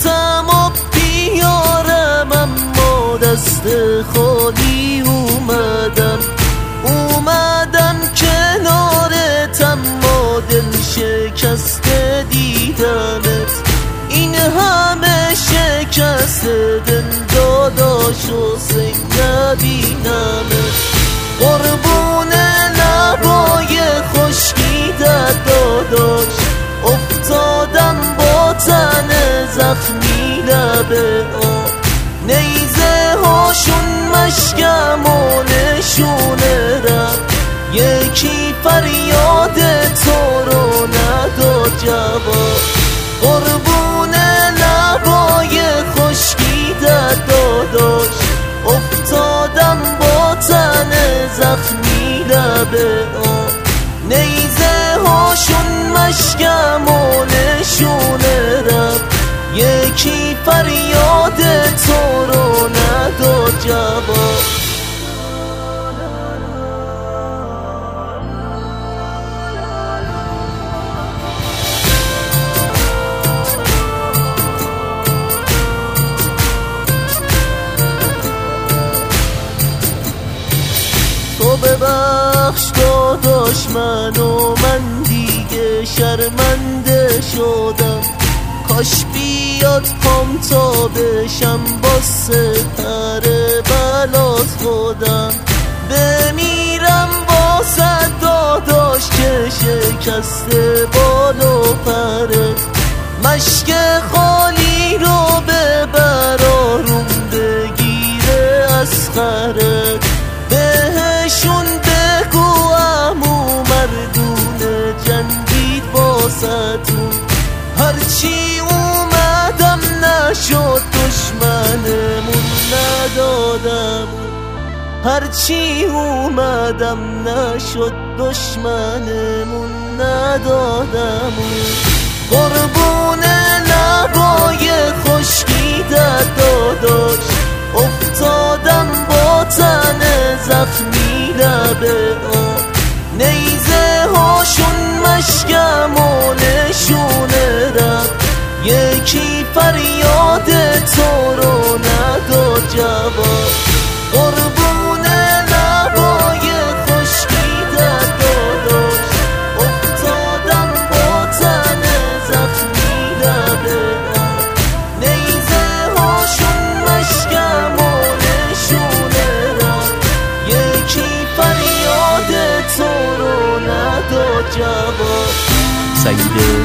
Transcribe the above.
رفتم و بیارم، اما دست خالی اومدم کنارت، اما دل شکسته دیدمت. این همه شکست دل داداش حسین نبینمت. قربون لبای خشکیدت داداش افتادم با تن زخمی لبه آب. نیزه هاشون مشکم و نشونه رفت، یکی فریاد تو رو نداد جواب. قربون لبای خشکیدت داداش افتادم با تن زخمی لبه آب. نیزه هاشون مشکم و نشونه رفت، یکی فریاد تو رو نداد جواب. تو ببخش داداش منو، من دیگه شرمنده شدم. کاش بیاد پام تا بشم با سپر بلات خودم. بمیرم واسه داداش که شکسته بال و پرت. مشک خالی رو ببر آروم بگیره از خرت. بهشون بگو عمو مردونه جنگید باستون. هرچی اومدم نشد دشمنمون ندادم، هرچی اومدم نشد دشمنمون ندادم. قربون لبای خشکیدت داداش افتادم با تن زخمی لبه آب. نیزه هاشون مشکم و نشونه رفت، یکی فریاد تو رو نداد جواب. قربون لبای خشکیدت داداش افتادم با تن زخمی لبه آب. نیزه هاشون مشکم و نشونه رفت، یکی فریاد تو رو نداد جواب. سعید